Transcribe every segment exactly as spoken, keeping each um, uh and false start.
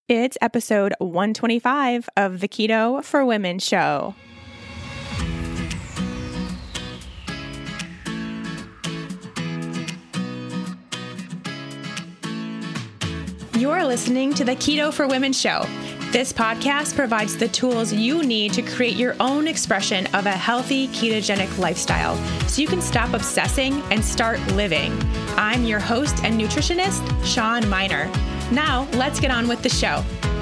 It's episode one twenty-five of the Keto for Women show. You're listening to the Keto for Women show. This podcast provides the tools you need to create your own expression of a healthy ketogenic lifestyle so you can stop obsessing and start living. I'm your host and nutritionist, Shawn Miner. Now, let's get on with the show.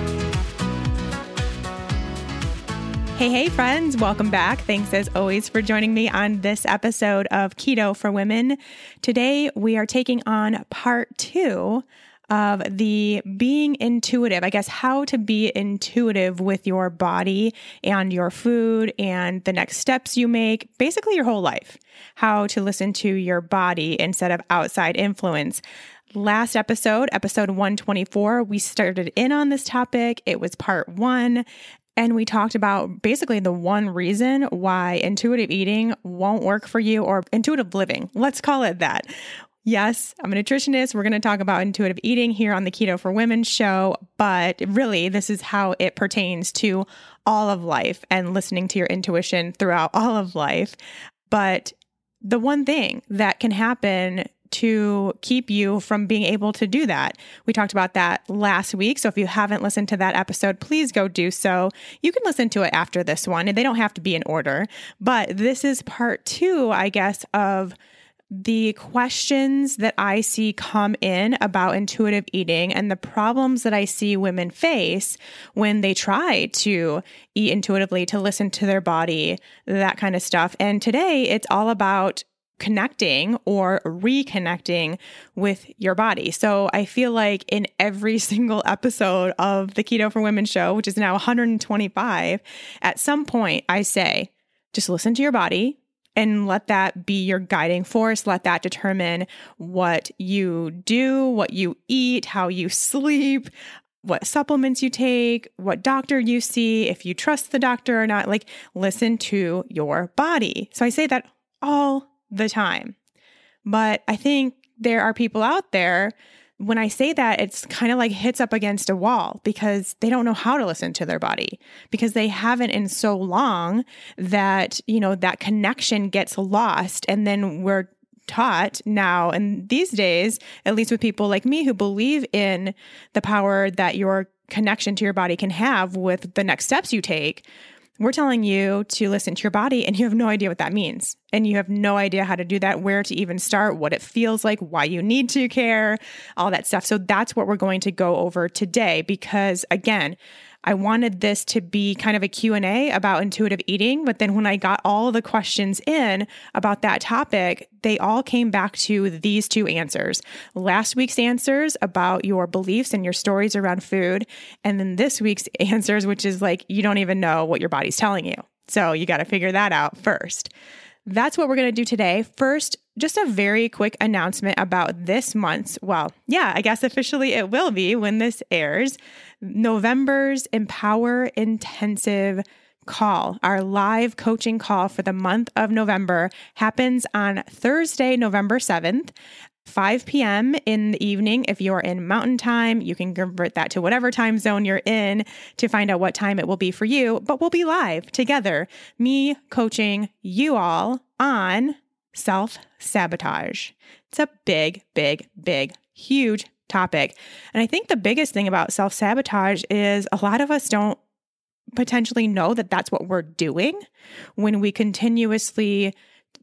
Hey, hey, friends. Welcome back. Thanks as always for joining me on this episode of Keto for Women. Today, we are taking on part two of the being intuitive, I guess, how to be intuitive with your body and your food and the next steps you make, basically your whole life, how to listen to your body instead of outside influence. Last episode, episode one twenty-four, we started in on this topic. It was part one. And we talked about basically the one reason why intuitive eating won't work for you, or intuitive living. Let's call it that. Yes, I'm a nutritionist. We're going to talk about intuitive eating here on the Keto for Women show, but really this is how it pertains to all of life and listening to your intuition throughout all of life. But the one thing that can happen to keep you from being able to do that. We talked about that last week. So if you haven't listened to that episode, please go do so. You can listen to it after this one, and they don't have to be in order. But this is part two, I guess, of the questions that I see come in about intuitive eating and the problems that I see women face when they try to eat intuitively, to listen to their body, that kind of stuff. And today it's all about connecting or reconnecting with your body. So I feel like in every single episode of the Keto for Women show, which is now one hundred twenty-five, at some point I say, just listen to your body and let that be your guiding force. Let that determine what you do, what you eat, how you sleep, what supplements you take, what doctor you see, if you trust the doctor or not. Like, listen to your body. So I say that all the time. But I think there are people out there, when I say that, it's kind of like hits up against a wall because they don't know how to listen to their body because they haven't in so long that, you know, that connection gets lost. And then we're taught now, and these days, at least with people like me who believe in the power that your connection to your body can have with the next steps you take, we're telling you to listen to your body, and you have no idea what that means. And you have no idea how to do that, where to even start, what it feels like, why you need to care, all that stuff. So that's what we're going to go over today, because again, I wanted this to be kind of a Q and A about intuitive eating, but then when I got all the questions in about that topic, they all came back to these two answers. Last week's answers about your beliefs and your stories around food, and then this week's answers, which is like, you don't even know what your body's telling you. So you got to figure that out first. That's what we're going to do today. First, just a very quick announcement about this month's, well, yeah, I guess officially it will be when this airs, November's Empower Intensive call. Our live coaching call for the month of November happens on Thursday, November seventh, five p.m. in the evening. If you're in Mountain Time, you can convert that to whatever time zone you're in to find out what time it will be for you. But we'll be live together, me coaching you all on self-sabotage. It's a big, big, big, huge topic. And I think the biggest thing about self-sabotage is a lot of us don't potentially know that that's what we're doing when we continuously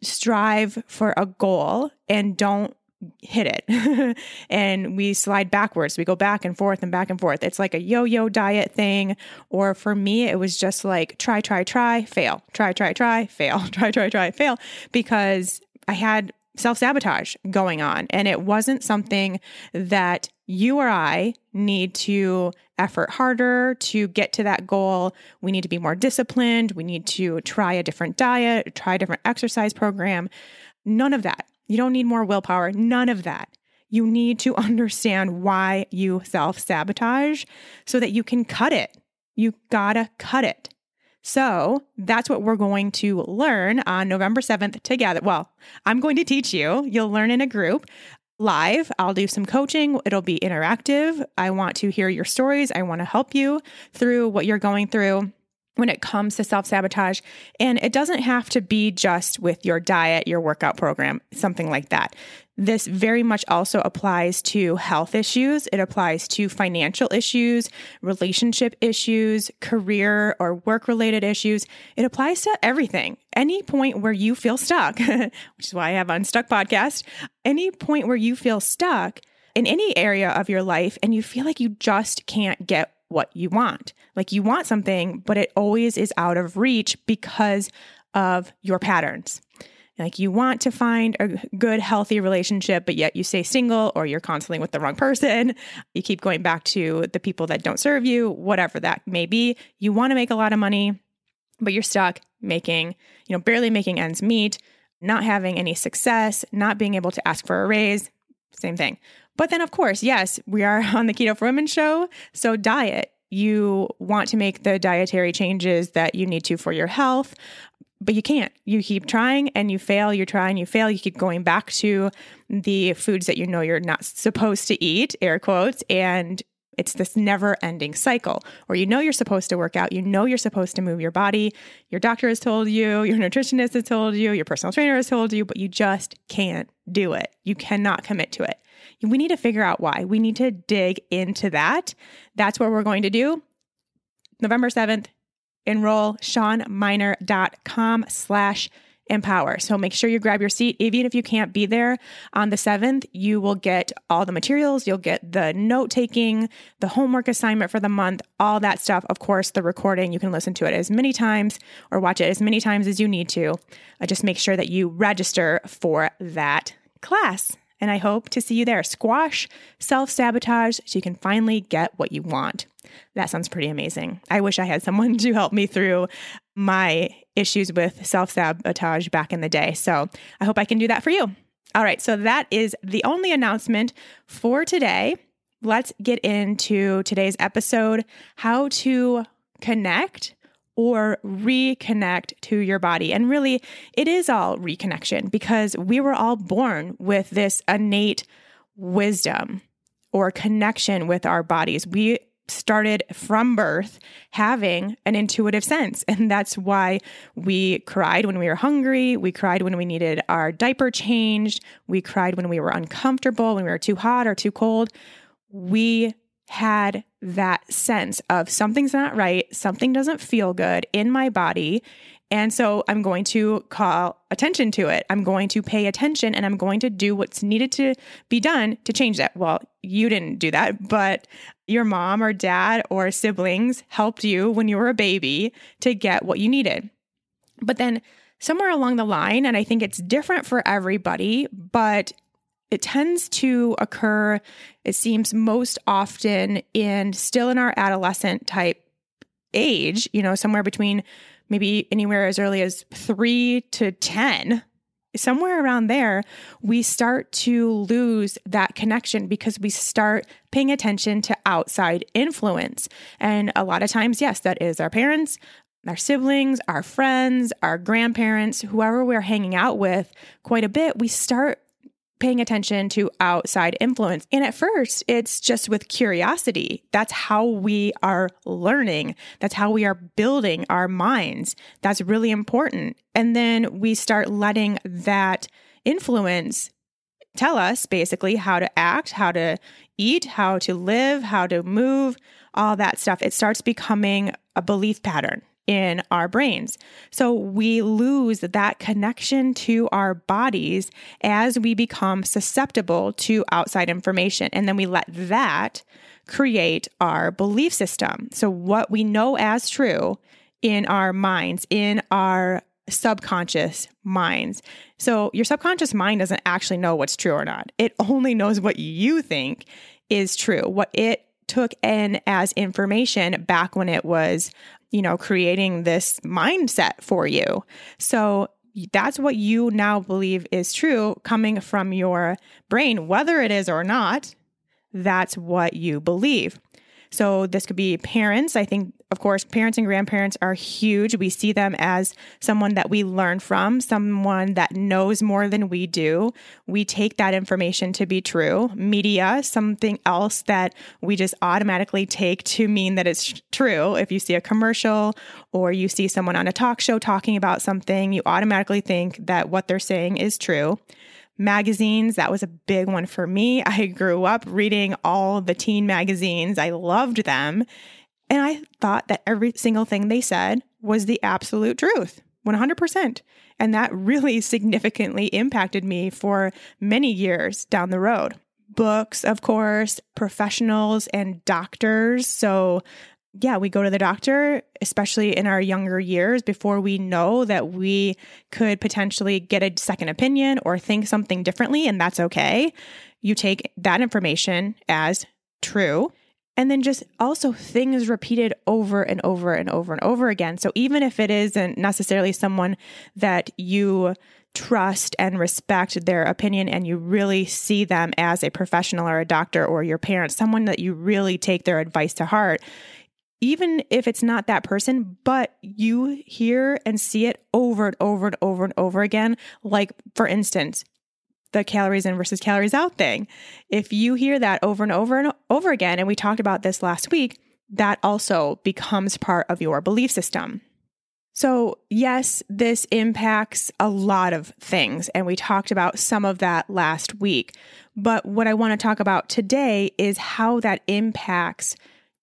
strive for a goal and don't hit it. And we slide backwards. We go back and forth and back and forth. It's like a yo-yo diet thing. Or for me, it was just like try, try, try, fail, try, try, try, fail, try, try, try, fail, because I had self-sabotage going on. And it wasn't something that you or I need to effort harder to get to that goal. We need to be more disciplined. We need to try a different diet, try a different exercise program. None of that. You don't need more willpower. None of that. You need to understand why you self-sabotage so that you can cut it. You gotta cut it. So that's what we're going to learn on November seventh together. Well, I'm going to teach you. You'll learn in a group. live. I'll do some coaching. It'll be interactive. I want to hear your stories. I want to help you through what you're going through when it comes to self-sabotage. And it doesn't have to be just with your diet, your workout program, something like that. This very much also applies to health issues. It applies to financial issues, relationship issues, career or work-related issues. It applies to everything. Any point where you feel stuck, which is why I have Unstuck podcast, any point where you feel stuck in any area of your life and you feel like you just can't get what you want. Like you want something, but it always is out of reach because of your patterns. Like you want to find a good, healthy relationship, but yet you stay single or you're constantly with the wrong person. You keep going back to the people that don't serve you, whatever that may be. You want to make a lot of money, but you're stuck making, you know, barely making ends meet, not having any success, not being able to ask for a raise, same thing. But then, of course, yes, we are on the Keto for Women show. So diet, you want to make the dietary changes that you need to for your health, but you can't. You keep trying and you fail. You try and you fail. You keep going back to the foods that you know you're not supposed to eat, air quotes, and it's this never-ending cycle. Or you know you're supposed to work out. You know you're supposed to move your body. Your doctor has told you, your nutritionist has told you, your personal trainer has told you, but you just can't do it. You cannot commit to it. We need to figure out why. We need to dig into that. That's what we're going to do. November seventh, enroll shawnminer.com slash empower. So make sure you grab your seat. Even if you can't be there on the seventh, you will get all the materials. You'll get the note-taking, the homework assignment for the month, all that stuff. Of course, the recording, you can listen to it as many times or watch it as many times as you need to. Uh, just make sure that you register for that class. And I hope to see you there. Squash self-sabotage so you can finally get what you want. That sounds pretty amazing. I wish I had someone to help me through my issues with self-sabotage back in the day. So I hope I can do that for you. All right. So that is the only announcement for today. Let's get into today's episode, how to connect or reconnect to your body. And really, it is all reconnection because we were all born with this innate wisdom or connection with our bodies. We started from birth having an intuitive sense. And that's why we cried when we were hungry. We cried when we needed our diaper changed. We cried when we were uncomfortable, when we were too hot or too cold. We had that sense of something's not right, something doesn't feel good in my body. And so I'm going to call attention to it. I'm going to pay attention and I'm going to do what's needed to be done to change that. Well, you didn't do that, but your mom or dad or siblings helped you when you were a baby to get what you needed. But then somewhere along the line, and I think it's different for everybody, but it tends to occur, it seems most often in still in our adolescent type age, you know, somewhere between maybe anywhere as early as three to ten, somewhere around there, we start to lose that connection because we start paying attention to outside influence. And a lot of times, yes, that is our parents, our siblings, our friends, our grandparents, whoever we're hanging out with quite a bit, we start paying attention to outside influence. And at first, it's just with curiosity. That's how we are learning. That's how we are building our minds. That's really important. And then we start letting that influence tell us basically how to act, how to eat, how to live, how to move, all that stuff. It starts becoming a belief pattern in our brains. So we lose that connection to our bodies as we become susceptible to outside information. And then we let that create our belief system. So what we know as true in our minds, in our subconscious minds. So your subconscious mind doesn't actually know what's true or not. It only knows what you think is true, what it took in as information back when it was, you know, creating this mindset for you. So that's what you now believe is true coming from your brain, whether it is or not, that's what you believe. So this could be parents. I think, of course, parents and grandparents are huge. We see them as someone that we learn from, someone that knows more than we do. We take that information to be true. Media, something else that we just automatically take to mean that it's true. If you see a commercial or you see someone on a talk show talking about something, you automatically think that what they're saying is true. Magazines, that was a big one for me. I grew up reading all the teen magazines. I loved them. And I thought that every single thing they said was the absolute truth, one hundred percent. And that really significantly impacted me for many years down the road. Books, of course, professionals and doctors. So yeah, we go to the doctor, especially in our younger years, before we know that we could potentially get a second opinion or think something differently, and that's okay. You take that information as true. And then just also things repeated over and over and over and over again. So even if it isn't necessarily someone that you trust and respect their opinion and you really see them as a professional or a doctor or your parents, someone that you really take their advice to heart, even if it's not that person, but you hear and see it over and over and over and over again, like for instance, the calories in versus calories out thing. If you hear that over and over and over again, and we talked about this last week, that also becomes part of your belief system. So yes, this impacts a lot of things, and we talked about some of that last week. But what I want to talk about today is how that impacts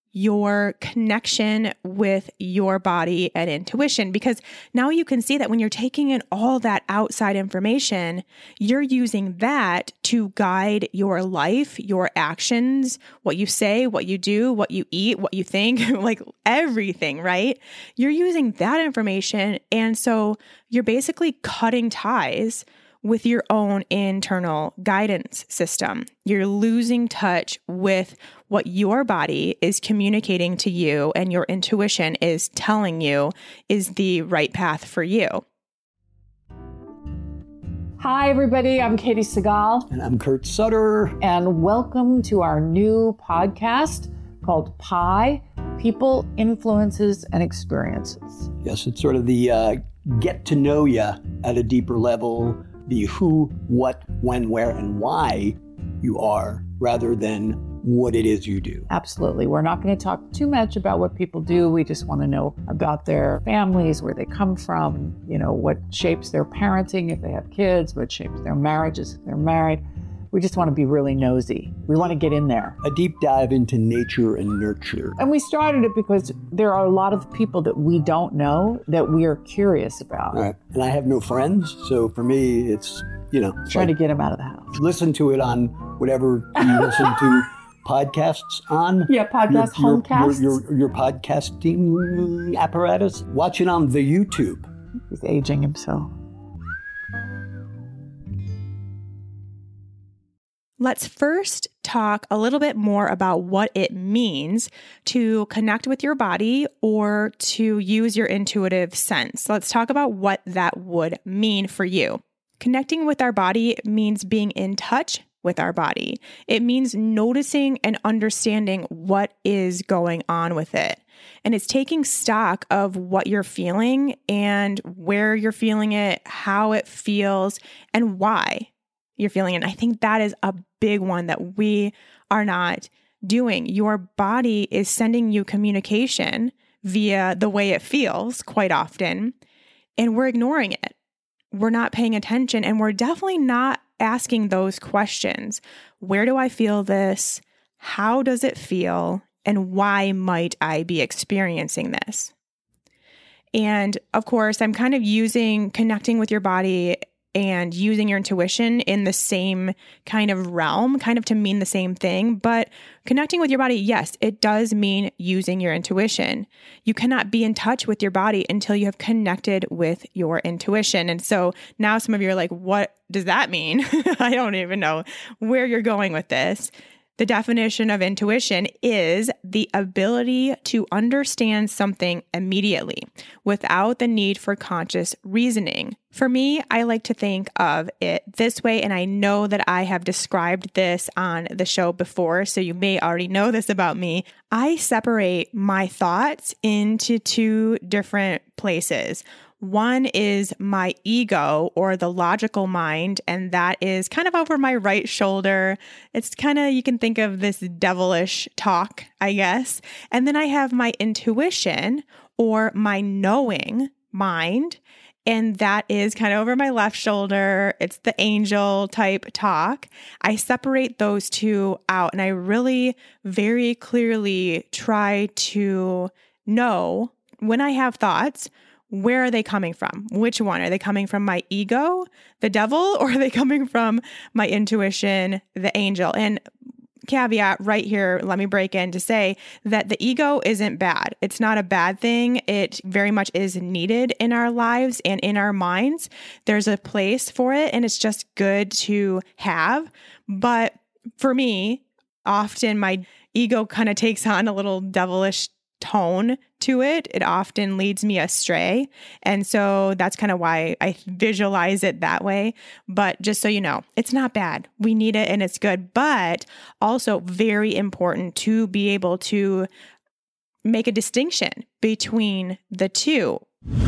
your connection with your body and intuition, because now you can see that when you're taking in all that outside information, you're using that to guide your life, your actions, what you say, what you do, what you eat, what you think, like everything, right? You're using that information. And so you're basically cutting ties with your own internal guidance system. You're losing touch with what your body is communicating to you and your intuition is telling you is the right path for you. Hi, everybody. I'm Katie Segal. And I'm Kurt Sutter. And welcome to our new podcast called Pi, People, Influences, and Experiences. Yes, it's sort of the uh, get to know you at a deeper level, the who, what, when, where, and why you are, rather than what it is you do. Absolutely. We're not going to talk too much about what people do. We just want to know about their families, where they come from, you know, what shapes their parenting if they have kids, what shapes their marriages if they're married. We just want to be really nosy. We want to get in there. A deep dive into nature and nurture. And we started it because there are a lot of people that we don't know that we are curious about. All right. And I have no friends, so for me, it's, you know. Trying like, to get them out of the house. Listen to it on whatever you listen to podcasts on. Yeah, podcast, your, homecasts. Your, your, your podcasting apparatus. Watch it on the YouTube. He's aging himself. Let's first talk a little bit more about what it means to connect with your body or to use your intuitive sense. Let's talk about what that would mean for you. Connecting with our body means being in touch with our body. It means noticing and understanding what is going on with it. And it's taking stock of what you're feeling and where you're feeling it, how it feels, and why you're feeling it. And I think that is a big one that we are not doing. Your body is sending you communication via the way it feels quite often, and we're ignoring it. We're not paying attention, and we're definitely not asking those questions. Where do I feel this? How does it feel? And why might I be experiencing this? And of course, I'm kind of using connecting with your body and using your intuition in the same kind of realm, kind of to mean the same thing. But connecting with your body, yes, it does mean using your intuition. You cannot be in touch with your body until you have connected with your intuition. And so now some of you are like, what does that mean? I don't even know where you're going with this. The definition of intuition is the ability to understand something immediately without the need for conscious reasoning. For me, I like to think of it this way, and I know that I have described this on the show before, so you may already know this about me. I separate my thoughts into two different places. One is my ego or the logical mind, and that is kind of over my right shoulder. It's kind of, you can think of this devilish talk, I guess. And then I have my intuition or my knowing mind, and that is kind of over my left shoulder. It's the angel type talk. I separate those two out, and I really very clearly try to know when I have thoughts, where are they coming from? Which one? Are they coming from my ego, the devil, or are they coming from my intuition, the angel? And caveat right here, let me break in to say that the ego isn't bad. It's not a bad thing. It very much is needed in our lives and in our minds. There's a place for it, and it's just good to have. But for me, often my ego kind of takes on a little devilish tone to it. It often leads me astray. And so that's kind of why I visualize it that way. But just so you know, it's not bad. We need it and it's good, but also very important to be able to make a distinction between the two.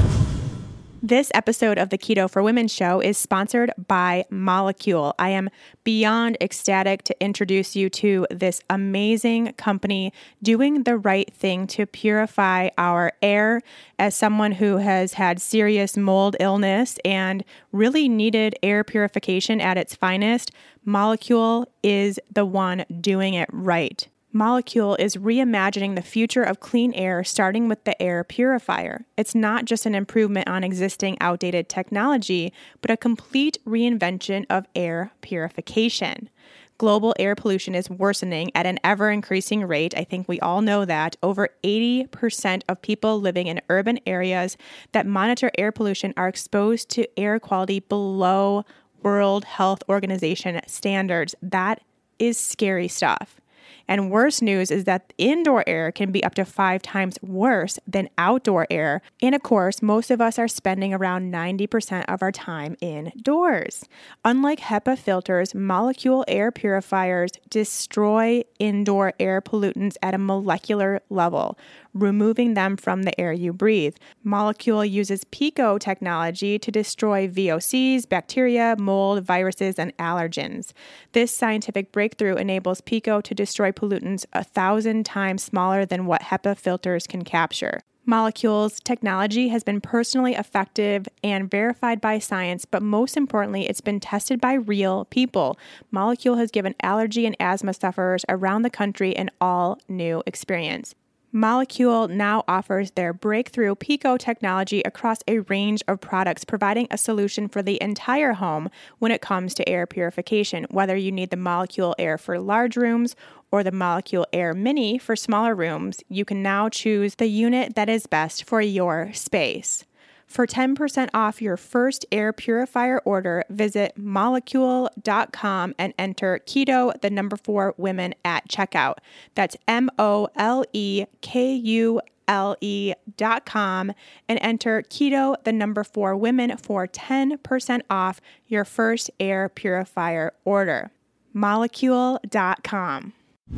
This episode of the Keto for Women show is sponsored by Molekule. I am beyond ecstatic to introduce you to this amazing company doing the right thing to purify our air. As someone who has had serious mold illness and really needed air purification at its finest, Molekule is the one doing it right. Molekule is reimagining the future of clean air, starting with the air purifier. It's not just an improvement on existing outdated technology, but a complete reinvention of air purification. Global air pollution is worsening at an ever-increasing rate. I think we all know that. Over eighty percent of people living in urban areas that monitor air pollution are exposed to air quality below World Health Organization standards. That is scary stuff. And worse news is that indoor air can be up to five times worse than outdoor air. And of course, most of us are spending around ninety percent of our time indoors. Unlike HEPA filters, Molekule air purifiers destroy indoor air pollutants at a molecular level, removing them from the air you breathe. Molekule uses PICO technology to destroy V O Cs, bacteria, mold, viruses, and allergens. This scientific breakthrough enables PICO to destroy pollutants a thousand times smaller than what HEPA filters can capture. Molekule's technology has been personally effective and verified by science, but most importantly, it's been tested by real people. Molekule has given allergy and asthma sufferers around the country an all-new experience. Molekule now offers their breakthrough PICO technology across a range of products, providing a solution for the entire home when it comes to air purification. Whether you need the Molekule Air for large rooms or the Molekule Air Mini for smaller rooms, you can now choose the unit that is best for your space. For ten percent off your first air purifier order, visit molekule dot com and enter keto, the number four women at checkout. That's M O L E K U L E dot com and enter keto, the number four women for ten percent off your first air purifier order. molekule dot com.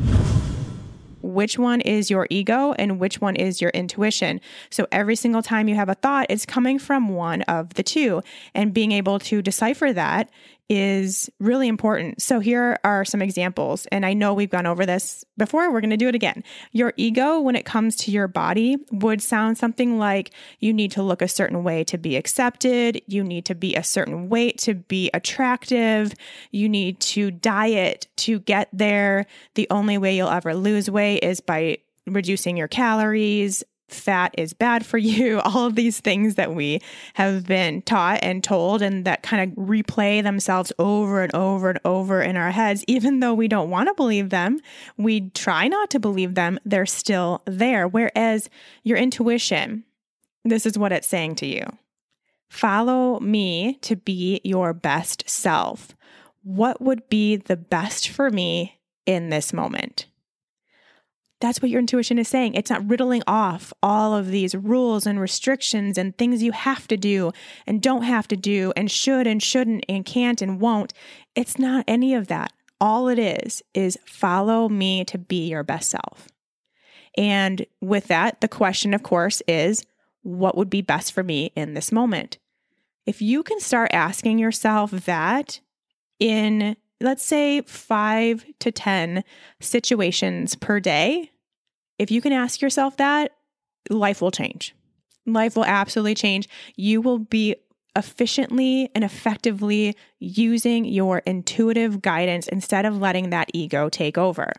Which one is your ego and which one is your intuition? So every single time you have a thought, it's coming from one of the two. And being able to decipher that is really important. So here are some examples. And I know we've gone over this before. We're going to do it again. Your ego, when it comes to your body, would sound something like you need to look a certain way to be accepted. You need to be a certain weight to be attractive. You need to diet to get there. The only way you'll ever lose weight is by reducing your calories. Fat is bad for you, all of these things that we have been taught and told and that kind of replay themselves over and over and over in our heads. Even though we don't want to believe them, we try not to believe them, they're still there. Whereas your intuition, this is what it's saying to you. Follow me to be your best self. What would be the best for me in this moment. That's what your intuition is saying. It's not riddling off all of these rules and restrictions and things you have to do and don't have to do and should and shouldn't and can't and won't. It's not any of that. All it is, is follow me to be your best self. And with that, the question, of course, is what would be best for me in this moment? If you can start asking yourself that in, let's say, five to ten situations per day, if you can ask yourself that, life will change. Life will absolutely change. You will be efficiently and effectively using your intuitive guidance instead of letting that ego take over.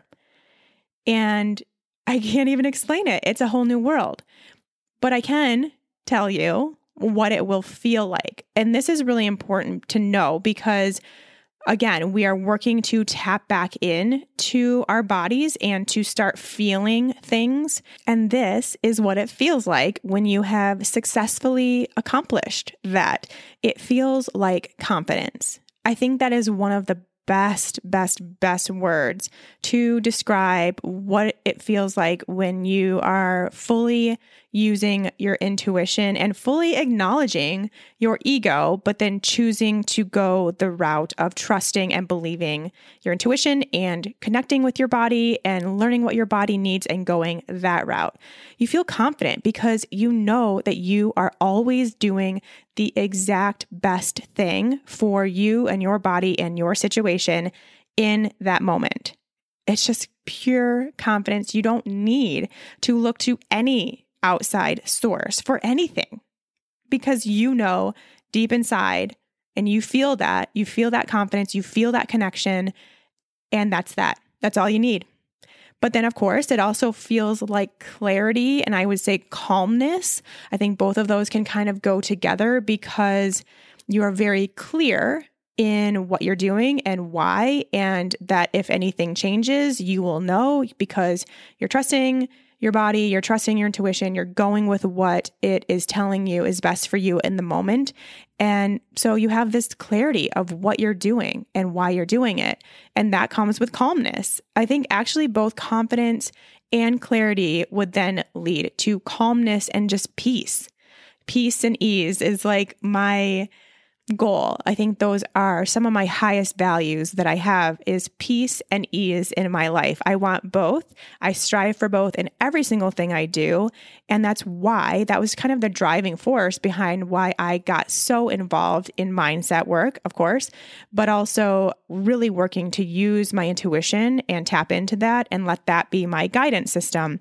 And I can't even explain it. It's a whole new world. But I can tell you what it will feel like. And this is really important to know because, again, we are working to tap back in to our bodies and to start feeling things. And this is what it feels like when you have successfully accomplished that. It feels like confidence. I think that is one of the best, best, best words to describe what it feels like when you are fully using your intuition and fully acknowledging your ego, but then choosing to go the route of trusting and believing your intuition and connecting with your body and learning what your body needs and going that route. You feel confident because you know that you are always doing the exact best thing for you and your body and your situation in that moment. It's just pure confidence. You don't need to look to any outside source for anything because you know deep inside and you feel that, you feel that confidence, you feel that connection, and that's that. That's all you need. But then, of course, it also feels like clarity and I would say calmness. I think both of those can kind of go together because you are very clear in what you're doing and why, and that if anything changes, you will know because you're trusting your body, you're trusting your intuition, you're going with what it is telling you is best for you in the moment. And so you have this clarity of what you're doing and why you're doing it. And that comes with calmness. I think actually both confidence and clarity would then lead to calmness and just peace. Peace and ease is like my goal. I think those are some of my highest values that I have is peace and ease in my life. I want both. I strive for both in every single thing I do. And that's why that was kind of the driving force behind why I got so involved in mindset work, of course, but also really working to use my intuition and tap into that and let that be my guidance system.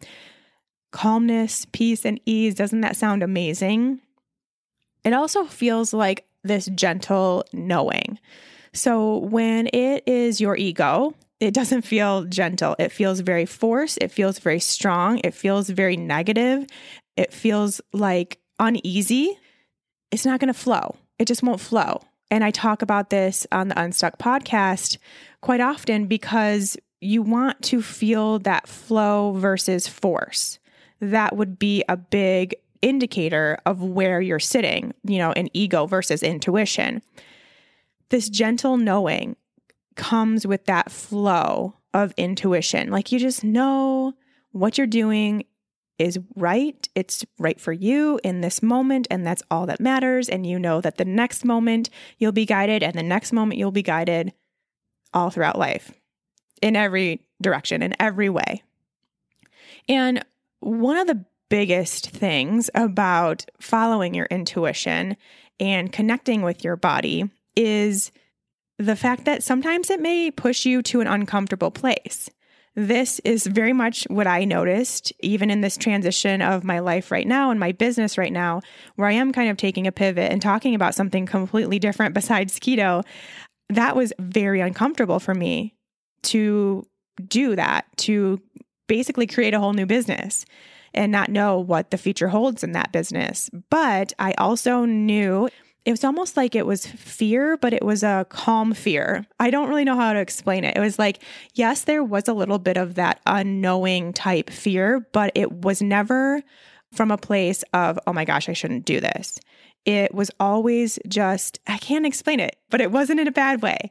Calmness, peace, and ease. Doesn't that sound amazing? It also feels like this gentle knowing. So when it is your ego, it doesn't feel gentle. It feels very forced. It feels very strong. It feels very negative. It feels like uneasy. It's not going to flow. It just won't flow. And I talk about this on the Unstuck podcast quite often because you want to feel that flow versus force. That would be a big indicator of where you're sitting, you know, in ego versus intuition. This gentle knowing comes with that flow of intuition. Like you just know what you're doing is right. It's right for you in this moment. And that's all that matters. And you know that the next moment you'll be guided and the next moment you'll be guided all throughout life in every direction, in every way. And one of the biggest things about following your intuition and connecting with your body is the fact that sometimes it may push you to an uncomfortable place. This is very much what I noticed, even in this transition of my life right now and my business right now, where I am kind of taking a pivot and talking about something completely different besides keto. That was very uncomfortable for me to do that, to basically create a whole new business and not know what the future holds in that business. But I also knew it was almost like it was fear, but it was a calm fear. I don't really know how to explain it. It was like, yes, there was a little bit of that unknowing type fear, but it was never from a place of, oh my gosh, I shouldn't do this. It was always just, I can't explain it, but it wasn't in a bad way.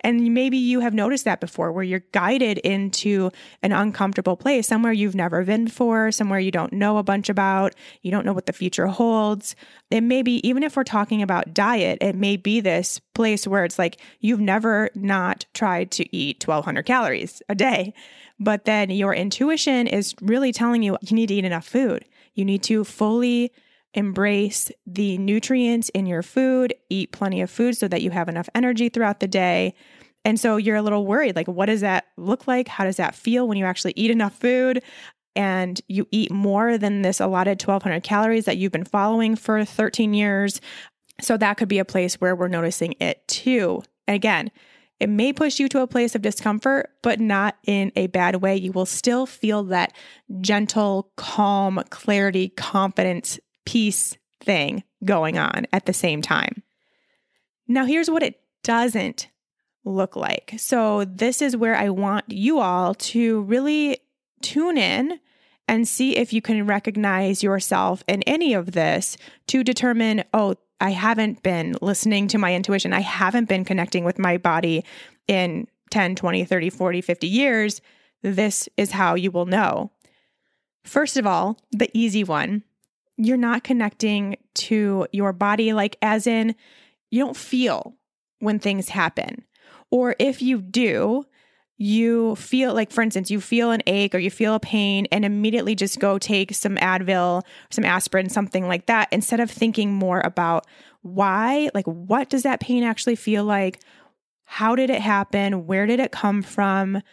And maybe you have noticed that before, where you're guided into an uncomfortable place, somewhere you've never been before, somewhere you don't know a bunch about, you don't know what the future holds. It may be, even if we're talking about diet, it may be this place where it's like you've never not tried to eat twelve hundred calories a day, but then your intuition is really telling you you need to eat enough food. You need to fully embrace the nutrients in your food, eat plenty of food so that you have enough energy throughout the day. And so you're a little worried, like, what does that look like? How does that feel when you actually eat enough food and you eat more than this allotted twelve hundred calories that you've been following for thirteen years? So that could be a place where we're noticing it too. And again, it may push you to a place of discomfort, but not in a bad way. You will still feel that gentle, calm, clarity, confidence, peace thing going on at the same time. Now, here's what it doesn't look like. So this is where I want you all to really tune in and see if you can recognize yourself in any of this to determine, oh, I haven't been listening to my intuition. I haven't been connecting with my body in ten, twenty, thirty, forty, fifty years. This is how you will know. First of all, the easy one. You're not connecting to your body, like as in you don't feel when things happen. Or if you do, you feel like, for instance, you feel an ache or you feel a pain and immediately just go take some Advil, some aspirin, something like that, instead of thinking more about why, like, what does that pain actually feel like? How did it happen? Where did it come from?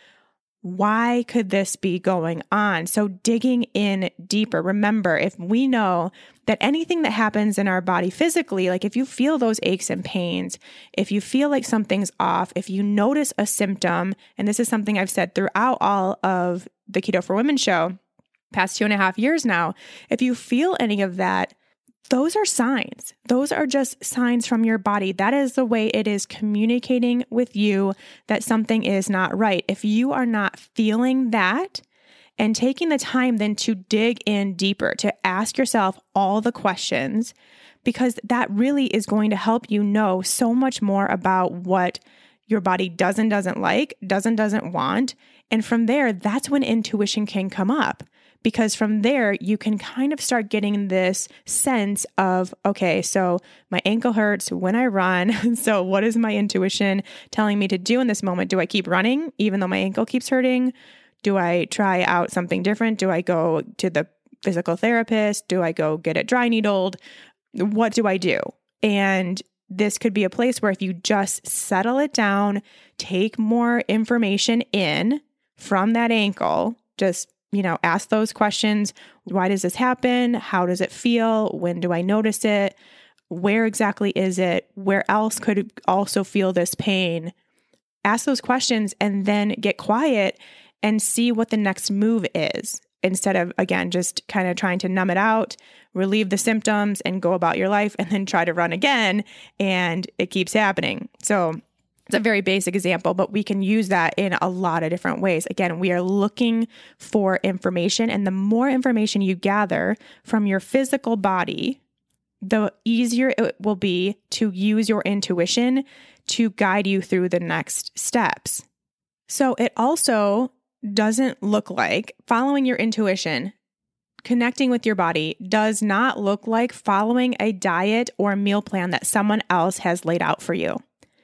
Why could this be going on? So digging in deeper. Remember, if we know that anything that happens in our body physically, like if you feel those aches and pains, if you feel like something's off, if you notice a symptom, and this is something I've said throughout all of the Keto for Women show, past two and a half years now, if you feel any of that, those are signs. Those are just signs from your body. That is the way it is communicating with you that something is not right. If you are not feeling that and taking the time then to dig in deeper, to ask yourself all the questions, because that really is going to help you know so much more about what your body does and doesn't like, does and doesn't want. And from there, that's when intuition can come up. Because from there, you can kind of start getting this sense of, okay, so my ankle hurts when I run. So what is my intuition telling me to do in this moment? Do I keep running even though my ankle keeps hurting? Do I try out something different? Do I go to the physical therapist? Do I go get it dry needled? What do I do? And this could be a place where if you just settle it down, take more information in from that ankle, just you know, ask those questions. Why does this happen? How does it feel? When do I notice it? Where exactly is it? Where else could it also feel this pain? Ask those questions and then get quiet and see what the next move is, instead of, again, just kind of trying to numb it out, relieve the symptoms and go about your life and then try to run again. And it keeps happening. So it's a very basic example, but we can use that in a lot of different ways. Again, we are looking for information, and the more information you gather from your physical body, the easier it will be to use your intuition to guide you through the next steps. So it also doesn't look like following your intuition, connecting with your body does not look like following a diet or a meal plan that someone else has laid out for you.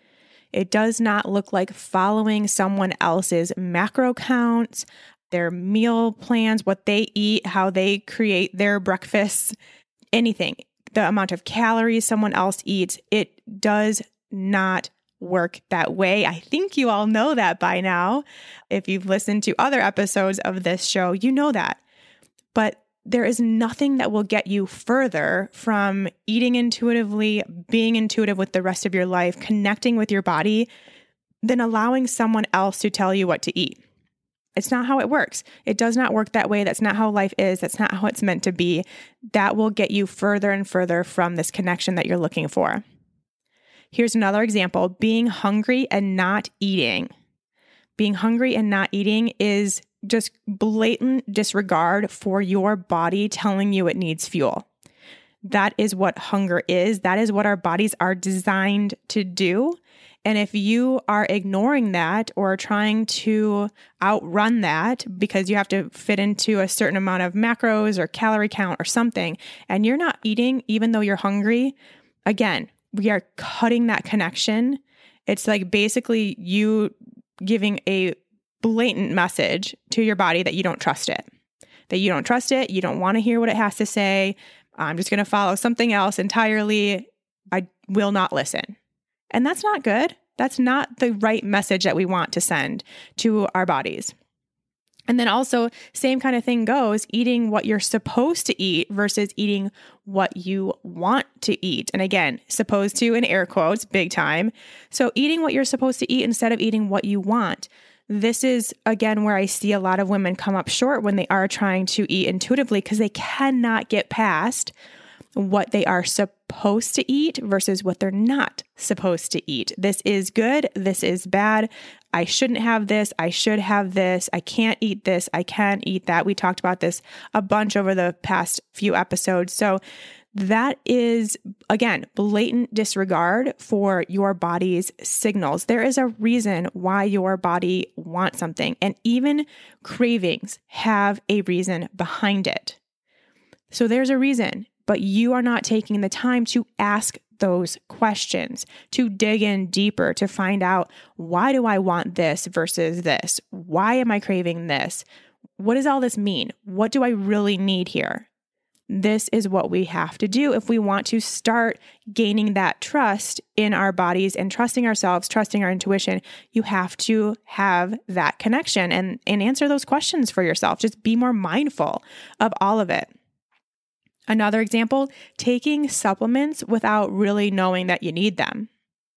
It does not look like following someone else's macro counts, their meal plans, what they eat, how they create their breakfasts, anything. The amount of calories someone else eats, it does not work that way. I think you all know that by now. If you've listened to other episodes of this show, you know that. But there is nothing that will get you further from eating intuitively, being intuitive with the rest of your life, connecting with your body, than allowing someone else to tell you what to eat. It's not how it works. It does not work that way. That's not how life is. That's not how it's meant to be. That will get you further and further from this connection that you're looking for. Here's another example. Being hungry and not eating. Being hungry and not eating is just blatant disregard for your body telling you it needs fuel. That is what hunger is. That is what our bodies are designed to do. And if you are ignoring that or trying to outrun that because you have to fit into a certain amount of macros or calorie count or something, and you're not eating even though you're hungry, again, we are cutting that connection. It's like basically you giving a blatant message to your body that you don't trust it, that you don't trust it. You don't want to hear what it has to say. I'm just going to follow something else entirely. I will not listen. And that's not good. That's not the right message that we want to send to our bodies. And then also, same kind of thing goes, eating what you're supposed to eat versus eating what you want to eat. And again, supposed to in air quotes, big time. So eating what you're supposed to eat instead of eating what you want. This is, again, where I see a lot of women come up short when they are trying to eat intuitively because they cannot get past what they are supposed to eat versus what they're not supposed to eat. This is good. This is bad. I shouldn't have this. I should have this. I can't eat this. I can eat that. We talked about this a bunch over the past few episodes. So that is, again, blatant disregard for your body's signals. There is a reason why your body wants something, and even cravings have a reason behind it. So there's a reason. But you are not taking the time to ask those questions, to dig in deeper, to find out, why do I want this versus this? Why am I craving this? What does all this mean? What do I really need here? This is what we have to do if we want to start gaining that trust in our bodies and trusting ourselves, trusting our intuition. You have to have that connection and, and answer those questions for yourself. Just be more mindful of all of it. Another example, taking supplements without really knowing that you need them.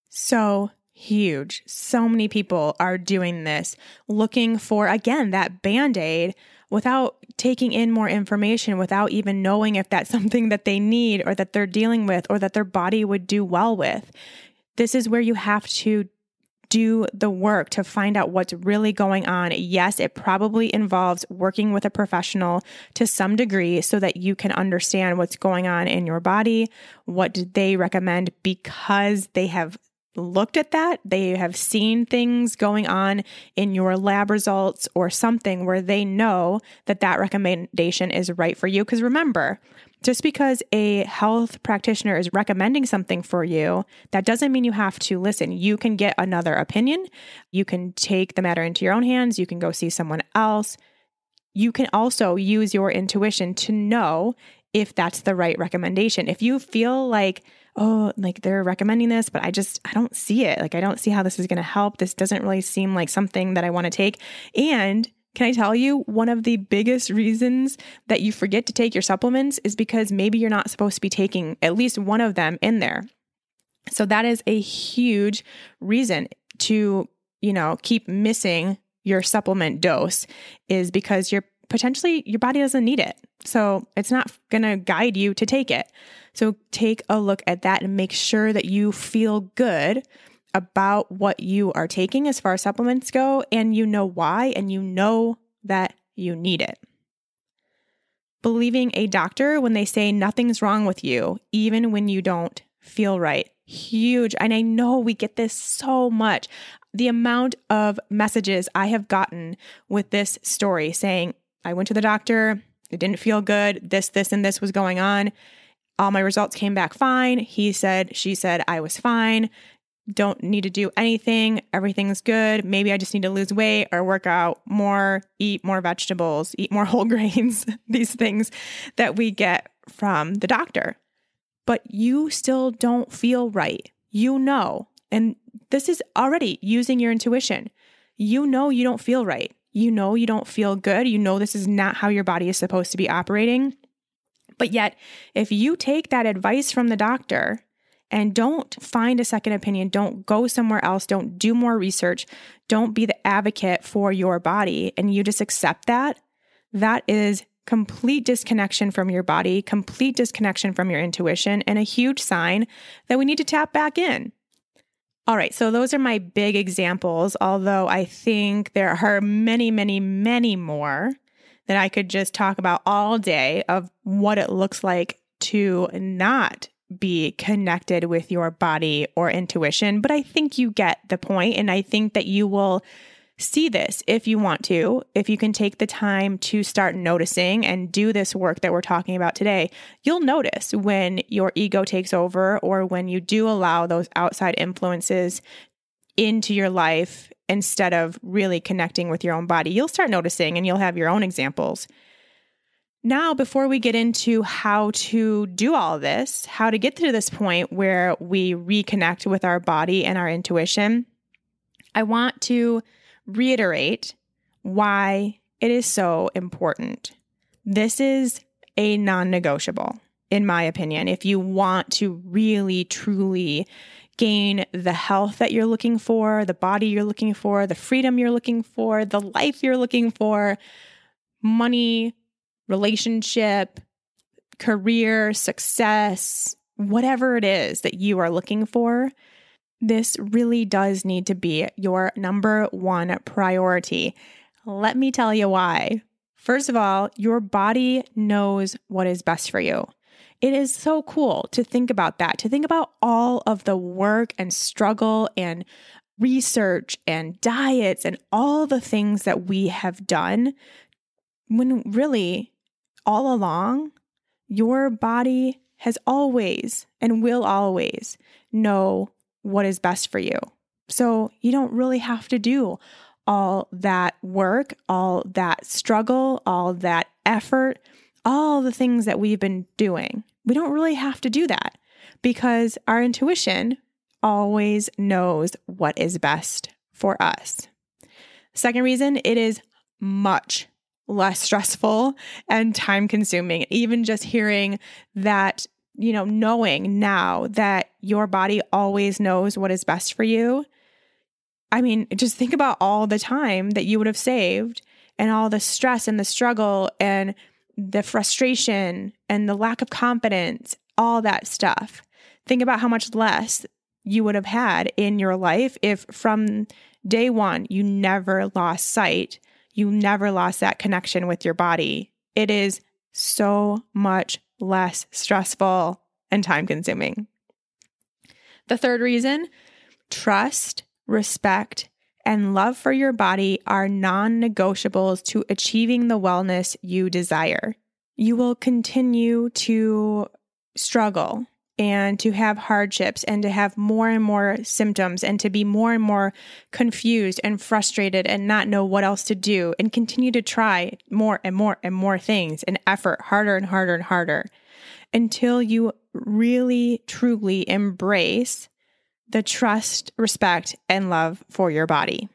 So huge. So many people are doing this, looking for, again, that Band-Aid without taking in more information, without even knowing if that's something that they need or that they're dealing with or that their body would do well with. This is where you have to do the work to find out what's really going on. Yes, it probably involves working with a professional to some degree so that you can understand what's going on in your body. What did they recommend? Because they have looked at that, they have seen things going on in your lab results or something where they know that that recommendation is right for you. Because remember, just because a health practitioner is recommending something for you, that doesn't mean you have to listen. You can get another opinion. You can take the matter into your own hands. You can go see someone else. You can also use your intuition to know if that's the right recommendation. If you feel like, oh, like they're recommending this, but I just, I don't see it. Like, I don't see how this is going to help. This doesn't really seem like something that I want to take. And can I tell you, one of the biggest reasons that you forget to take your supplements is because maybe you're not supposed to be taking at least one of them in there. So that is a huge reason to, you know, keep missing your supplement dose, is because you're potentially, your body doesn't need it. So it's not going to guide you to take it. So take a look at that and make sure that you feel good about what you are taking as far as supplements go, and you know why, and you know that you need it. Believing a doctor when they say nothing's wrong with you, even when you don't feel right. Huge. And I know we get this so much. The amount of messages I have gotten with this story saying, I went to the doctor, it didn't feel good, this, this, and this was going on. All my results came back fine. He said, she said, I was fine. Don't need to do anything. Everything's good. Maybe I just need to lose weight or work out more, eat more vegetables, eat more whole grains, these things that we get from the doctor. But you still don't feel right. You know, and this is already using your intuition. You know you don't feel right. You know you don't feel good. You know this is not how your body is supposed to be operating. But yet, if you take that advice from the doctor and don't find a second opinion, don't go somewhere else, don't do more research, don't be the advocate for your body, and you just accept that, that is complete disconnection from your body, complete disconnection from your intuition, and a huge sign that we need to tap back in. All right, so those are my big examples, although I think there are many, many, many more that I could just talk about all day of what it looks like to not be connected with your body or intuition, but I think you get the point, and I think that you will see this if you want to, if you can take the time to start noticing and do this work that we're talking about today. You'll notice when your ego takes over or when you do allow those outside influences into your life instead of really connecting with your own body. You'll start noticing and you'll have your own examples. Now, before we get into how to do all of this, how to get to this point where we reconnect with our body and our intuition, I want to reiterate why it is so important. This is a non-negotiable, in my opinion. If you want to really, truly gain the health that you're looking for, the body you're looking for, the freedom you're looking for, the life you're looking for, money, relationship, career, success, whatever it is that you are looking for, this really does need to be your number one priority. Let me tell you why. First of all, your body knows what is best for you. It is so cool to think about that, to think about all of the work and struggle and research and diets and all the things that we have done, when really, all along, your body has always and will always know what is best for you. So you don't really have to do all that work, all that struggle, all that effort, all the things that we've been doing. We don't really have to do that because our intuition always knows what is best for us. Second reason, it is much less stressful and time consuming. Even just hearing that, you know, knowing now that your body always knows what is best for you. I mean, just think about all the time that you would have saved and all the stress and the struggle and the frustration and the lack of confidence, all that stuff. Think about how much less you would have had in your life if from day one, you never lost sight. You never lost that connection with your body. It is so much less stressful and time consuming. The third reason, trust, respect, and love for your body are non-negotiables to achieving the wellness you desire. You will continue to struggle and to have hardships and to have more and more symptoms and to be more and more confused and frustrated and not know what else to do and continue to try more and more and more things and effort harder and harder and harder until you really, truly embrace the trust, respect, and love for your body.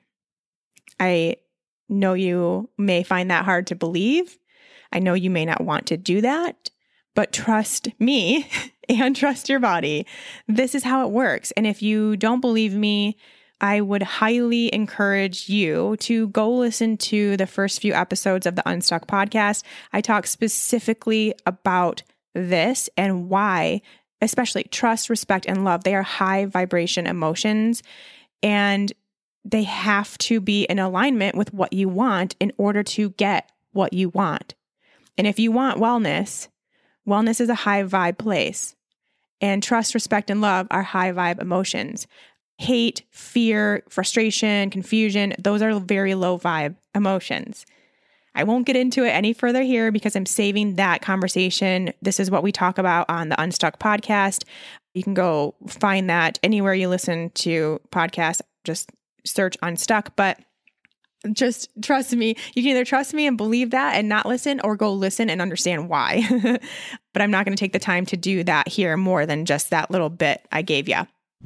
I know you may find that hard to believe. I know you may not want to do that, but trust me and trust your body. This is how it works. And if you don't believe me, I would highly encourage you to go listen to the first few episodes of the Unstuck podcast. I talk specifically about this and why, especially trust, respect, and love. They are high vibration emotions, and they have to be in alignment with what you want in order to get what you want. And if you want wellness, wellness is a high vibe place. And trust, respect, and love are high vibe emotions. Hate, fear, frustration, confusion, those are very low vibe emotions. I won't get into it any further here because I'm saving that conversation. This is what we talk about on the Unstuck podcast. You can go find that anywhere you listen to podcasts. Just search Unstuck, but just trust me. You can either trust me and believe that and not listen, or go listen and understand why. But I'm not going to take the time to do that here more than just that little bit I gave you.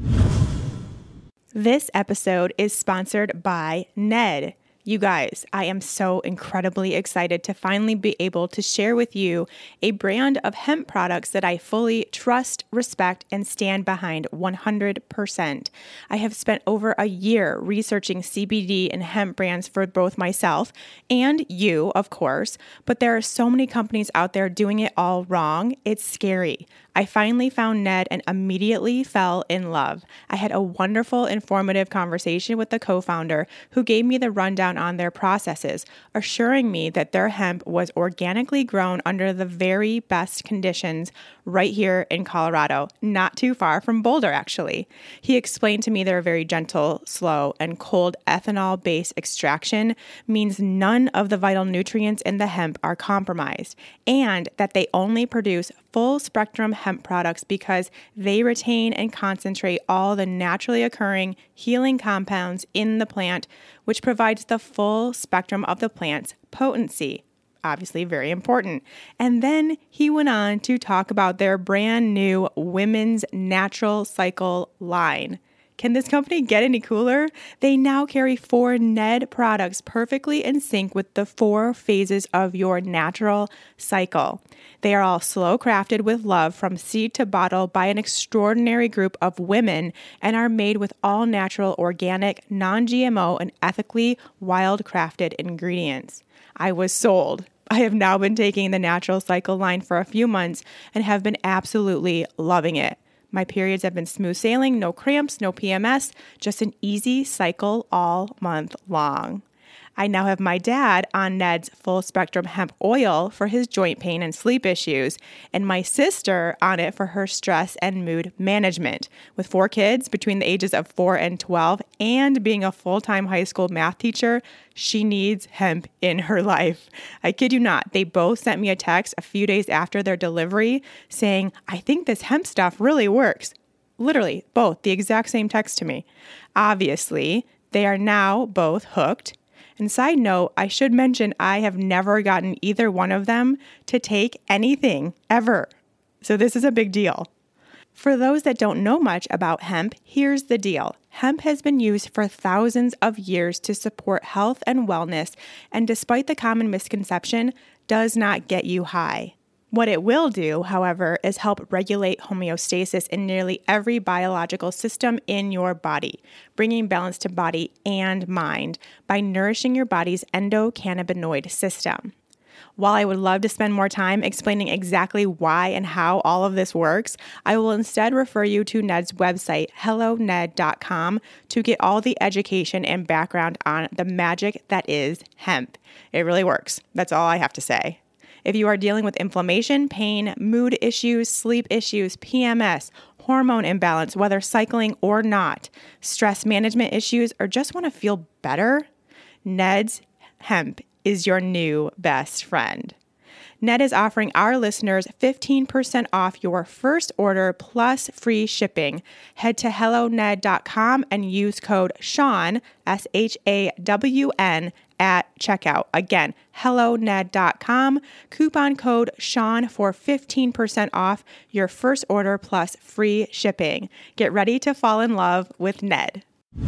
This episode is sponsored by Ned. You guys, I am so incredibly excited to finally be able to share with you a brand of hemp products that I fully trust, respect, and stand behind one hundred percent. I have spent over a year researching C B D and hemp brands for both myself and you, of course, but there are so many companies out there doing it all wrong. It's scary. I finally found Ned and immediately fell in love. I had a wonderful, informative conversation with the co-founder who gave me the rundown on their processes, assuring me that their hemp was organically grown under the very best conditions right here in Colorado, not too far from Boulder, actually. He explained to me their very gentle, slow, and cold ethanol-based extraction means none of the vital nutrients in the hemp are compromised, and that they only produce full-spectrum hemp products because they retain and concentrate all the naturally occurring healing compounds in the plant, which provides the full spectrum of the plant's potency. Obviously very important. And then he went on to talk about their brand new Women's Natural Cycle line. Can this company get any cooler? They now carry four Ned products perfectly in sync with the four phases of your natural cycle. They are all slow crafted with love from seed to bottle by an extraordinary group of women and are made with all natural, organic, non-G M O, and ethically wild crafted ingredients. I was sold. I have now been taking the Natural Cycle line for a few months and have been absolutely loving it. My periods have been smooth sailing, no cramps, no P M S, just an easy cycle all month long. I now have my dad on Ned's full spectrum hemp oil for his joint pain and sleep issues, and my sister on it for her stress and mood management. With four kids between the ages of four and twelve and being a full-time high school math teacher, she needs hemp in her life. I kid you not, they both sent me a text a few days after their delivery saying, I think this hemp stuff really works. Literally, both, the exact same text to me. Obviously, they are now both hooked. And side note, I should mention I have never gotten either one of them to take anything ever. So this is a big deal. For those that don't know much about hemp, here's the deal. Hemp has been used for thousands of years to support health and wellness, and despite the common misconception, does not get you high. What it will do, however, is help regulate homeostasis in nearly every biological system in your body, bringing balance to body and mind by nourishing your body's endocannabinoid system. While I would love to spend more time explaining exactly why and how all of this works, I will instead refer you to Ned's website, hello ned dot com, to get all the education and background on the magic that is hemp. It really works. That's all I have to say. If you are dealing with inflammation, pain, mood issues, sleep issues, P M S, hormone imbalance, whether cycling or not, stress management issues, or just want to feel better, Ned's Hemp is your new best friend. Ned is offering our listeners fifteen percent off your first order plus free shipping. Head to hello ned dot com and use code Shawn, S H A W N, at checkout. Again, hello ned dot com, coupon code Shawn for fifteen percent off your first order plus free shipping. Get ready to fall in love with Ned.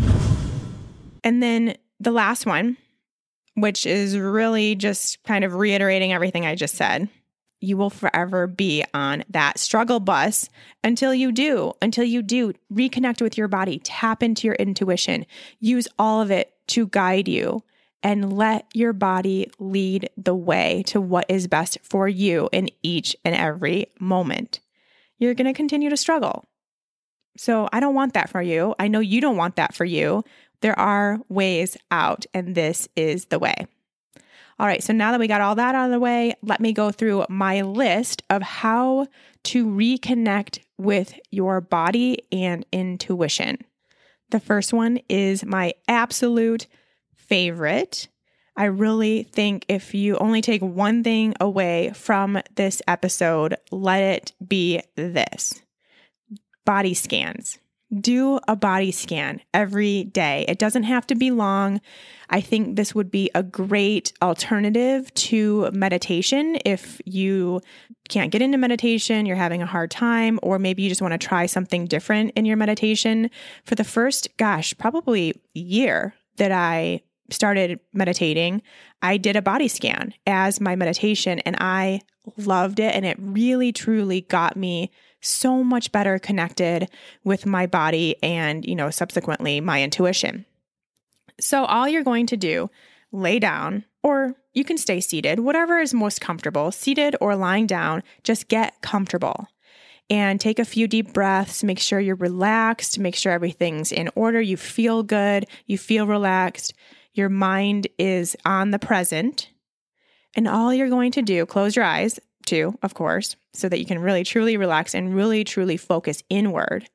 And then the last one, which is really just kind of reiterating everything I just said. You will forever be on that struggle bus until you do, until you do reconnect with your body, tap into your intuition, use all of it to guide you, and let your body lead the way to what is best for you in each and every moment. You're going to continue to struggle. So I don't want that for you. I know you don't want that for you. There are ways out, and this is the way. All right, so now that we got all that out of the way, let me go through my list of how to reconnect with your body and intuition. The first one is my absolute favorite. I really think if you only take one thing away from this episode, let it be this: body scans. Do a body scan every day. It doesn't have to be long. I think this would be a great alternative to meditation if you can't get into meditation, you're having a hard time, or maybe you just want to try something different in your meditation. For the first, gosh, probably year that I started meditating, I did a body scan as my meditation, and I loved it. And it really, truly got me so much better connected with my body and, you know, subsequently my intuition. So all you're going to do, lay down, or you can stay seated, whatever is most comfortable, seated or lying down, just get comfortable. and take a few deep breaths. Make sure you're relaxed. Make sure everything's in order. You feel good. You feel relaxed. Your mind is on the present. And all you're going to do, close your eyes too, of course, so that you can really truly relax and really truly focus inward.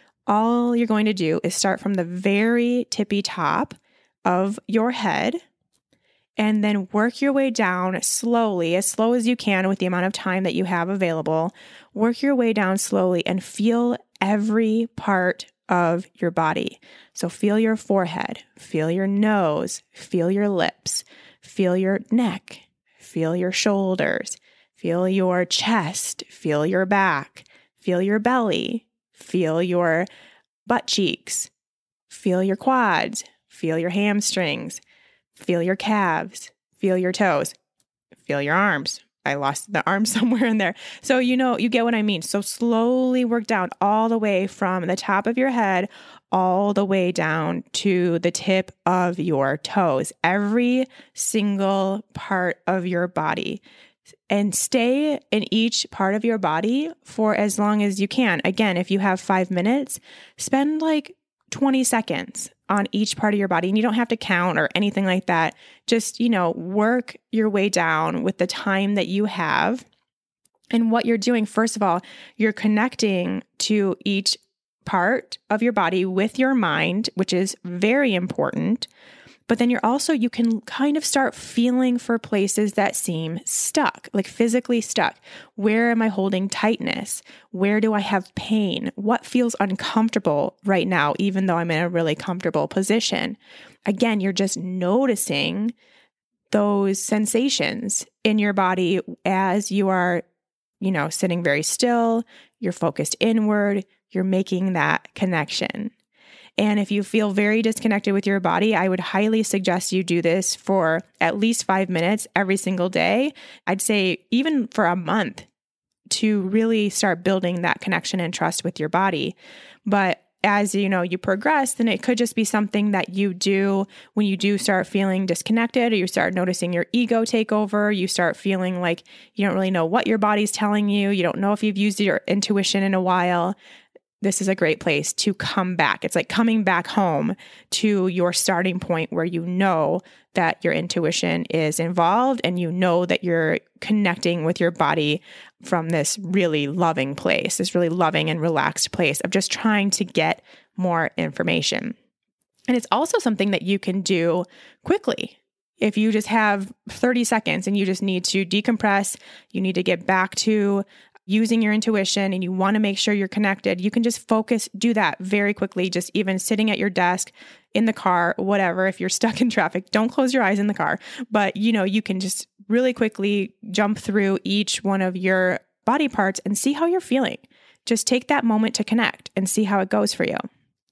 All you're going to do is start from the very tippy top of your head and then work your way down slowly, as slow as you can with the amount of time that you have available. Work your way down slowly and feel every part of your body. So feel your forehead, feel your nose, feel your lips, feel your neck, feel your shoulders, feel your chest, feel your back, feel your belly, feel your butt cheeks, feel your quads, feel your hamstrings, feel your calves, feel your toes, feel your arms. I lost the arm somewhere in there. So, you know, you get what I mean. So slowly work down all the way from the top of your head, all the way down to the tip of your toes, every single part of your body. And stay in each part of your body for as long as you can. Again, if you have five minutes, spend like twenty seconds on each part of your body. And you don't have to count or anything like that. Just, you know, work your way down with the time that you have. And what you're doing, first of all, you're connecting to each part of your body with your mind, which is very important. But then you're also, you can kind of start feeling for places that seem stuck, like physically stuck. Where am I holding tightness? Where do I have pain? What feels uncomfortable right now, even though I'm in a really comfortable position? Again, you're just noticing those sensations in your body as you are, you know, sitting very still, you're focused inward, you're making that connection. And if you feel very disconnected with your body, I would highly suggest you do this for at least five minutes every single day. I'd say even for a month to really start building that connection and trust with your body. But as you know, you progress, then it could just be something that you do when you do start feeling disconnected, or you start noticing your ego take over. You start feeling like you don't really know what your body's telling you. You don't know if you've used your intuition in a while. This is a great place to come back. It's like coming back home to your starting point where you know that your intuition is involved and you know that you're connecting with your body from this really loving place, this really loving and relaxed place of just trying to get more information. And it's also something that you can do quickly. If you just have thirty seconds and you just need to decompress, you need to get back to using your intuition and you want to make sure you're connected, you can just focus, do that very quickly, just even sitting at your desk, in the car, whatever. If you're stuck in traffic, don't close your eyes in the car. But, you know, you can just really quickly jump through each one of your body parts and see how you're feeling. Just take that moment to connect and see how it goes for you.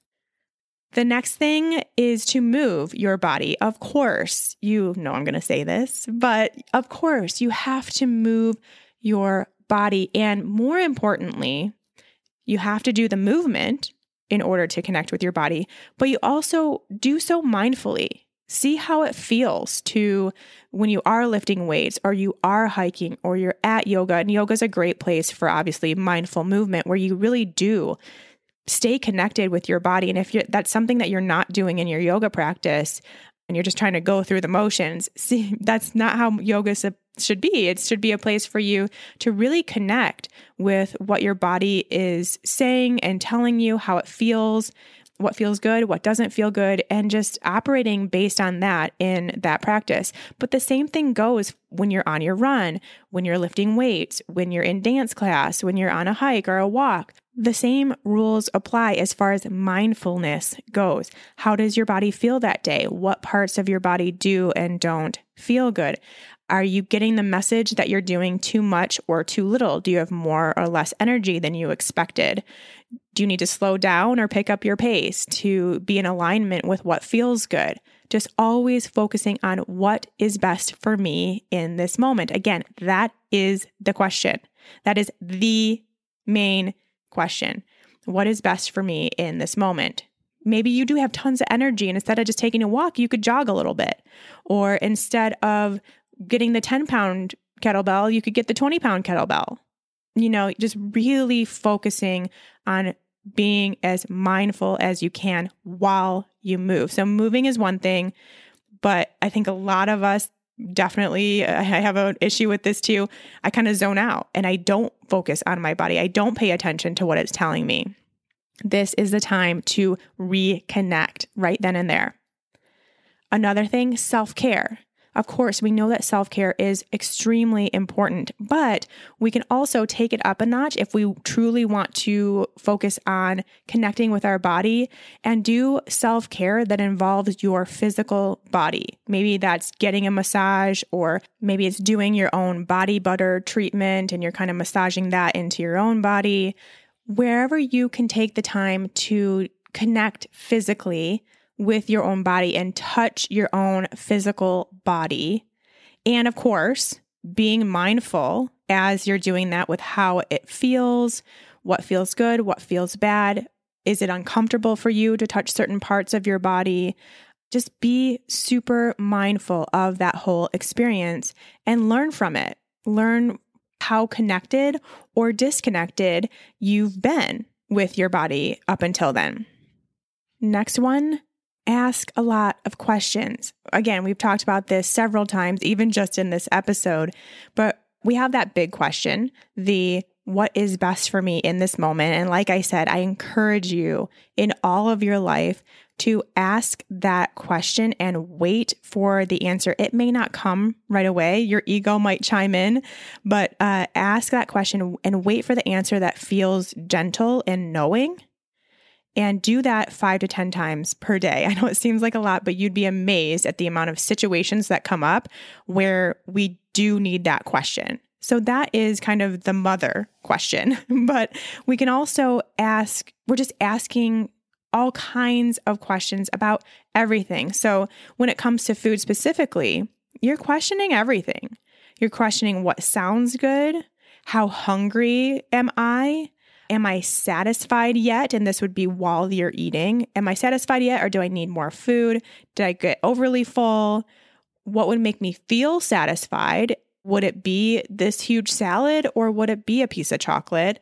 The next thing is to move your body. Of course, you know I'm going to say this, but of course, you have to move your body. And more importantly, you have to do the movement in order to connect with your body, but you also do so mindfully. See how it feels to when you are lifting weights or you are hiking or you're at yoga. And yoga is a great place for obviously mindful movement where you really do stay connected with your body. And if you're, that's something that you're not doing in your yoga practice and you're just trying to go through the motions, see, that's not how yoga should be. It should be a place for you to really connect with what your body is saying and telling you, how it feels, what feels good, what doesn't feel good, and just operating based on that in that practice. But the same thing goes when you're on your run, when you're lifting weights, when you're in dance class, when you're on a hike or a walk. The same rules apply as far as mindfulness goes. How does your body feel that day? What parts of your body do and don't feel good? Are you getting the message that you're doing too much or too little? Do you have more or less energy than you expected? Do you need to slow down or pick up your pace to be in alignment with what feels good? Just always focusing on what is best for me in this moment. Again, that is the question. That is the main question. What is best for me in this moment? Maybe you do have tons of energy and instead of just taking a walk, you could jog a little bit. Or instead of getting the ten pound kettlebell, you could get the twenty pound kettlebell. you know, just really focusing on being as mindful as you can while you move. So moving is one thing, but I think a lot of us definitely, I have an issue with this too. I kind of zone out and I don't focus on my body. I don't pay attention to what it's telling me. This is the time to reconnect right then and there. Another thing, self-care. Of course, we know that self-care is extremely important, but we can also take it up a notch if we truly want to focus on connecting with our body and do self-care that involves your physical body. Maybe that's getting a massage, or maybe it's doing your own body butter treatment and you're kind of massaging that into your own body. Wherever you can take the time to connect physically with your own body and touch your own physical body. And of course, being mindful as you're doing that with how it feels, what feels good, what feels bad. Is it uncomfortable for you to touch certain parts of your body? Just be super mindful of that whole experience and learn from it. Learn how connected or disconnected you've been with your body up until then. Next one, ask a lot of questions. Again, we've talked about this several times, even just in this episode, but we have that big question, the what is best for me in this moment? And like I said, I encourage you in all of your life to ask that question and wait for the answer. It may not come right away. Your ego might chime in, but uh, ask that question and wait for the answer that feels gentle and knowing. And do that five to ten times per day. I know it seems like a lot, but you'd be amazed at the amount of situations that come up where we do need that question. So that is kind of the mother question. But we can also ask, we're just asking all kinds of questions about everything. So when it comes to food specifically, you're questioning everything. You're questioning what sounds good, how hungry am I? Am I satisfied yet? And this would be while you're eating. Am I satisfied yet, or do I need more food? Did I get overly full? What would make me feel satisfied? Would it be this huge salad, or would it be a piece of chocolate?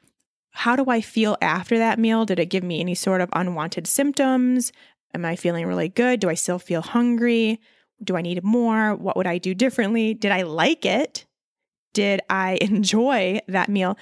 How do I feel after that meal? Did it give me any sort of unwanted symptoms? Am I feeling really good? Do I still feel hungry? Do I need more? What would I do differently? Did I like it? Did I enjoy that meal?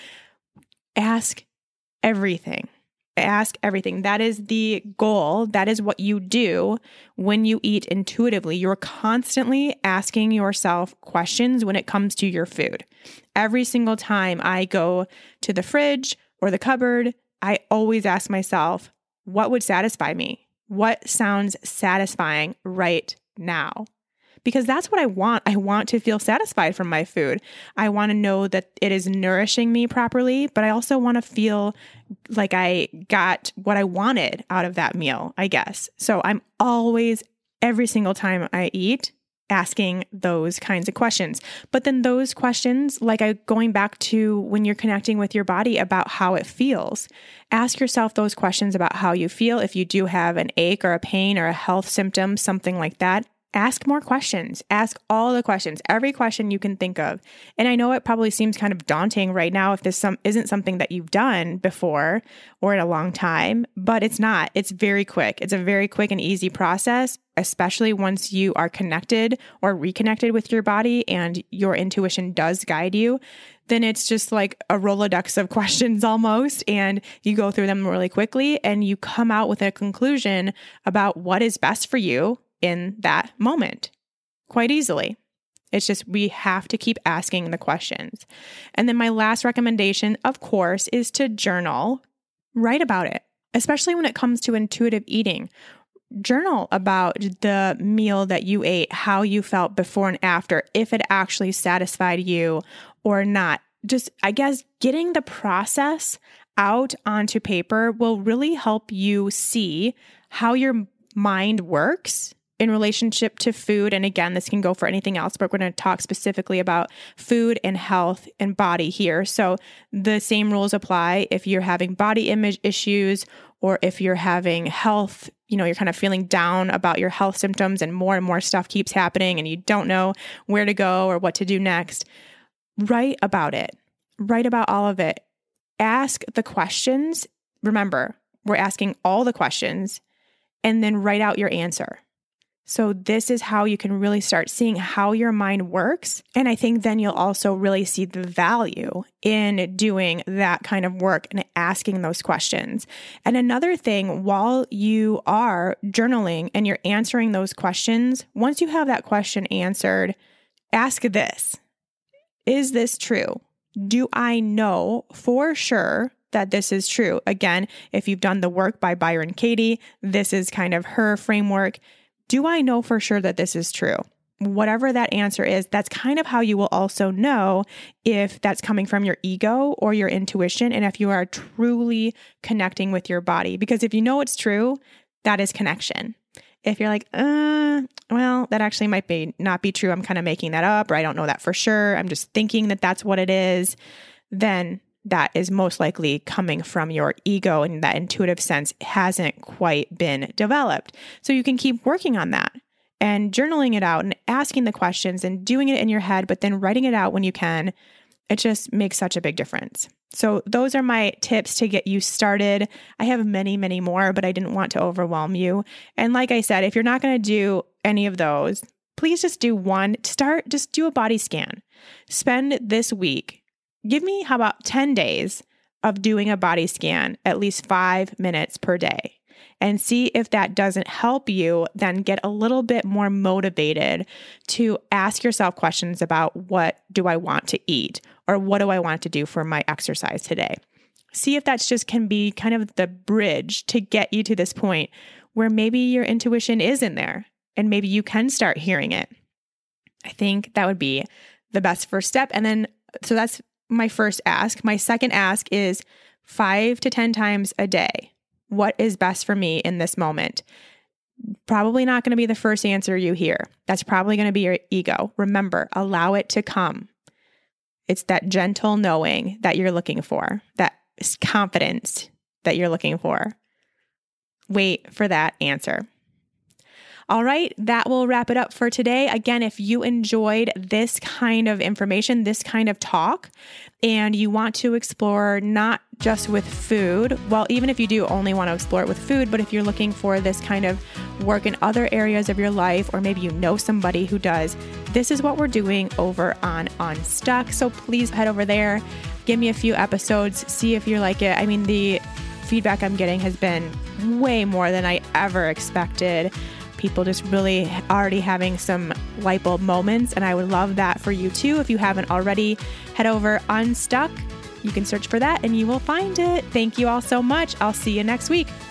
Ask everything. Ask everything. That is the goal. That is what you do when you eat intuitively. You're constantly asking yourself questions when it comes to your food. Every single time I go to the fridge or the cupboard, I always ask myself, what would satisfy me? What sounds satisfying right now? Because that's what I want. I want to feel satisfied from my food. I want to know that it is nourishing me properly, but I also want to feel like I got what I wanted out of that meal, I guess. So I'm always, every single time I eat, asking those kinds of questions. But then those questions, like I going back to when you're connecting with your body about how it feels, ask yourself those questions about how you feel. If you do have an ache or a pain or a health symptom, something like that, ask more questions. Ask all the questions, every question you can think of. And I know it probably seems kind of daunting right now if this some, isn't something that you've done before or in a long time, but it's not. It's very quick. It's a very quick and easy process, especially once you are connected or reconnected with your body and your intuition does guide you. Then it's just like a Rolodex of questions almost, and you go through them really quickly and you come out with a conclusion about what is best for you in that moment quite easily. It's just we have to keep asking the questions. And then my last recommendation, of course, is to journal. Write about it, especially when it comes to intuitive eating. Journal about the meal that you ate, how you felt before and after, if it actually satisfied you or not. Just, I guess, getting the process out onto paper will really help you see how your mind works in relationship to food. And again, this can go for anything else, but we're going to talk specifically about food and health and body here. So the same rules apply if you're having body image issues, or if you're having health, you know, you're kind of feeling down about your health symptoms and more and more stuff keeps happening and you don't know where to go or what to do next. Write about it. write about all of it. Ask the questions. Remember, we're asking all the questions, and then write out your answer. So this is how you can really start seeing how your mind works. And I think then you'll also really see the value in doing that kind of work and asking those questions. And another thing, while you are journaling and you're answering those questions, once you have that question answered, ask this: is this true? Do I know for sure that this is true? Again, if you've done the work by Byron Katie, this is kind of her framework. Do I know for sure that this is true? Whatever that answer is, that's kind of how you will also know if that's coming from your ego or your intuition, and if you are truly connecting with your body. Because if you know it's true, that is connection. If you're like, uh, well, that actually might be not be true, I'm kind of making that up, or I don't know that for sure, I'm just thinking that that's what it is, then that is most likely coming from your ego, and that intuitive sense hasn't quite been developed. So you can keep working on that and journaling it out and asking the questions and doing it in your head, but then writing it out when you can. It just makes such a big difference. So those are my tips to get you started. I have many, many more, but I didn't want to overwhelm you. And like I said, if you're not going to do any of those, please just do one. Start, just do a body scan. Spend this week. Give me, how about ten days of doing a body scan, at least five minutes per day, and see if that doesn't help you, then get a little bit more motivated to ask yourself questions about, what do I want to eat? Or what do I want to do for my exercise today? See if that's just can be kind of the bridge to get you to this point where maybe your intuition is in there and maybe you can start hearing it. I think that would be the best first step. And then, so that's my first ask. My second ask is five to ten times a day. What is best for me in this moment? Probably not going to be the first answer you hear. That's probably going to be your ego. Remember, allow it to come. It's that gentle knowing that you're looking for, that confidence that you're looking for. Wait for that answer. All right, that will wrap it up for today. Again, if you enjoyed this kind of information, this kind of talk, and you want to explore not just with food, well, even if you do only want to explore it with food, but if you're looking for this kind of work in other areas of your life, or maybe you know somebody who does, this is what we're doing over on Unstuck. So please head over there, give me a few episodes, see if you like it. I mean, the feedback I'm getting has been way more than I ever expected. People just really already having some light bulb moments, and I would love that for you too. If you haven't already, head over Unstuck. You can search for that and you will find it. Thank you all so much. I'll see you next week.